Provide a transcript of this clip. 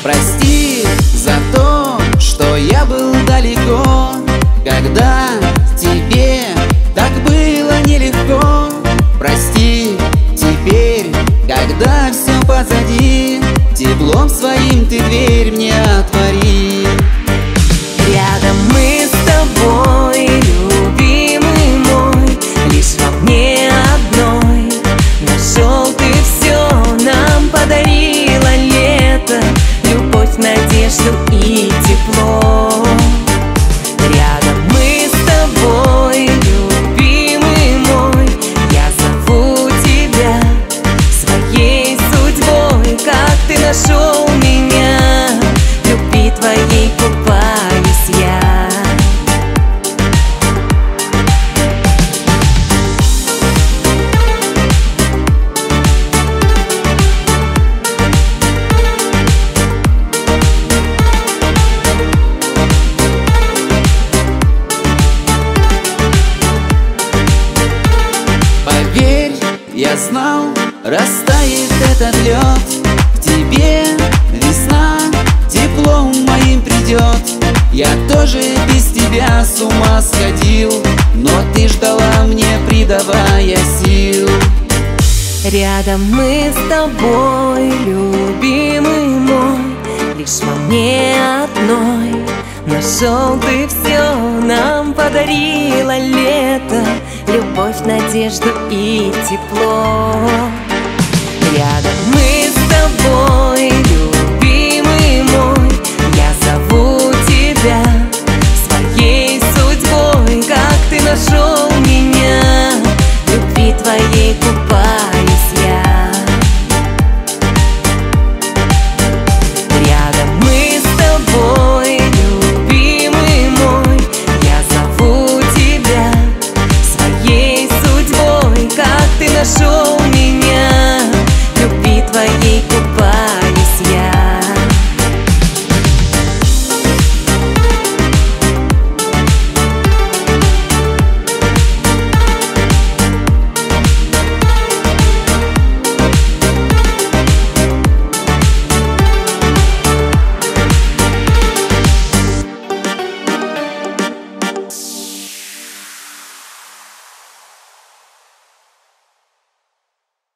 Прости за то, что я был далеко, когда тебе так было нелегко. Прости теперь, когда все позади, теплом своим ты дверь мне отвори. Рядом мы с тобой, любимый мой, лишь во мне одной. Нашел ты все, нам подарила лето, любовь, надежду и тепло. Рядом мы с тобой, любимый мой, я зову тебя своей судьбой. Как ты нашел меня, в любви твоей купаюсь я. Поверь, я знал, растает этот лед. К тебе весна теплом моим придет. Я тоже без тебя с ума сходил, но ты ждала мне, придавая сил. Рядом мы с тобой, любимый мой, лишь во мне одной. Нашел ты все, нам подарила лето, любовь, надежду и тепло. Рядом мы с тобой, любимый мой, я зову тебя своей судьбой. Как ты нашел меня, в любви твоей купаюсь я. Рядом мы с тобой, любимый мой, я зову тебя своей судьбой. Как ты нашел